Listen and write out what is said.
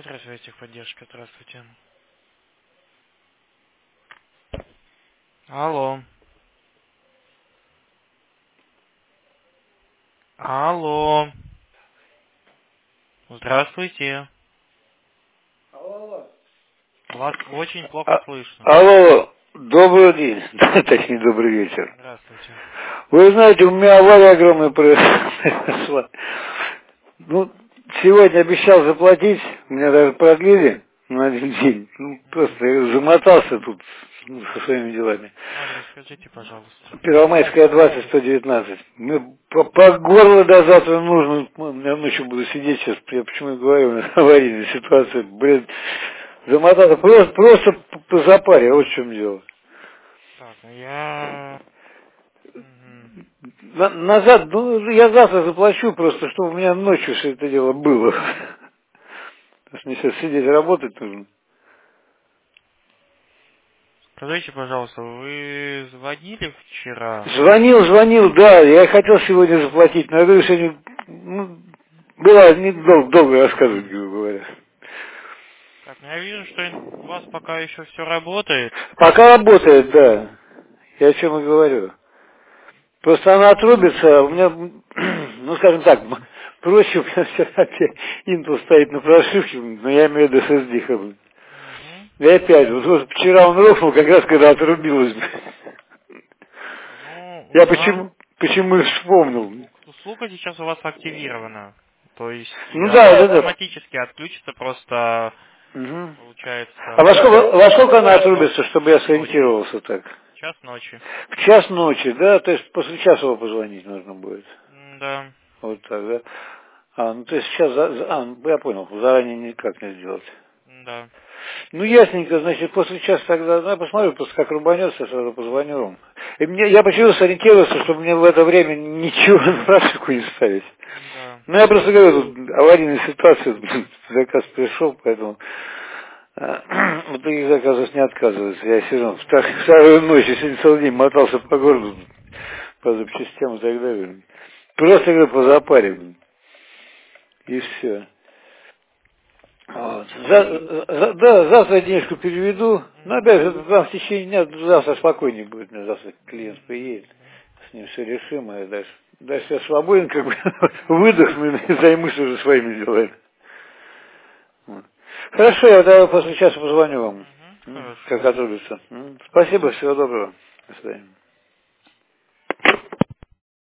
Петра связи техподдержка, здравствуйте. Алло. Алло. Здравствуйте. Алло. Вас очень плохо слышно. Алло, добрый день, точнее добрый вечер. Здравствуйте. Вы знаете, у меня авария огромная произошла. Ну, сегодня обещал заплатить, меня даже продлили на один день. Ну, просто я замотался тут со своими делами. Адрес скажите, пожалуйста. Первомайская 20, 119. Мне по горло до завтра нужно. Я ночью буду сидеть сейчас. Я почему и говорю, у нас аварийная ситуация. Блин, замотаться просто по запаре. Вот в чем дело. Так, я... Назад, ну, я завтра заплачу просто, чтобы у меня ночью все это дело было. Потому что мне сейчас сидеть работать нужно. Скажите, пожалуйста, вы звонили вчера? Звонил, да, я хотел сегодня заплатить, но я говорю, сегодня, ну, было долго рассказывать, грубо говоря. Так, ну я вижу, что у вас пока еще все работает. Пока работает, да. Я о чем и говорю. Просто она отрубится, а у меня, ну скажем так, проще у меня все опять Intel стоит на прошивке, но я имею в виду SSD как бы. Угу. И опять, вот вчера он рухнул, как раз когда отрубилось. Ну, Я да. почему и вспомнил. Услуга сейчас у вас активирована. То есть Ну она да. автоматически отключится, просто Мгм. А получается во сколько она отрубится, чтобы я час ночи. сориентировался так? Час ночи. В час ночи, да? То есть после часова позвонить нужно будет. Да, Вот так, да? Ну то есть сейчас, ну, я понял, заранее никак не сделать. да. Ну, ясненько, значит, после часа тогда, ну, я посмотрю, просто как рубанется, сразу позвоню вам. И я почему сориентировался, чтобы мне в это время ничего на практику не ставить. Да. Ну, я просто говорю, тут аварийная ситуация, заказ пришел, поэтому вот таких заказов не отказываются. Я сижу, вторую ночь, сегодня целый день мотался по городу, по запчастям и так далее. Просто, говорю, по запаре, и все. Вот. Да, завтра я денежку переведу. Но опять же, там в течение дня завтра спокойнее будет. Мне завтра клиент приедет. С ним все решим, а дальше я свободен, как бы выдохну и займусь уже своими делами. Вот. Хорошо, я тогда после часа позвоню вам, как Хорошо. отрубится. Спасибо, всего доброго. До свидания.